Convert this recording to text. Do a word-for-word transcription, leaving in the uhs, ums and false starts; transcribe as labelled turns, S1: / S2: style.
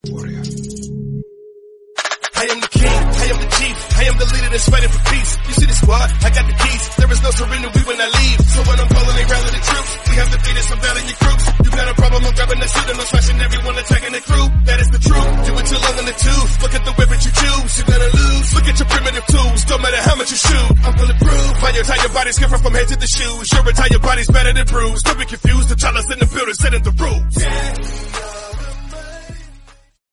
S1: Warrior. I am the king, I am the chief, I am the leader that's fighting for peace. You see the squad, I got the keys. There is no surrender, we will not leave. So when I'm calling, they rally the troops. We have defeated some valiant groups. You got a problem, I'm grabbing the suit and I'm smashing everyone attacking the crew. That is the truth, do it too long in the tooth. Look at the weapon you choose, you're gonna lose. Look at your primitive tools, don't matter how much you shoot. I'm bulletproof, my entire body's different from head to the shoes. Your entire body's better than bruised. Don't be confused, the child is in the building, setting the rules. Yeah.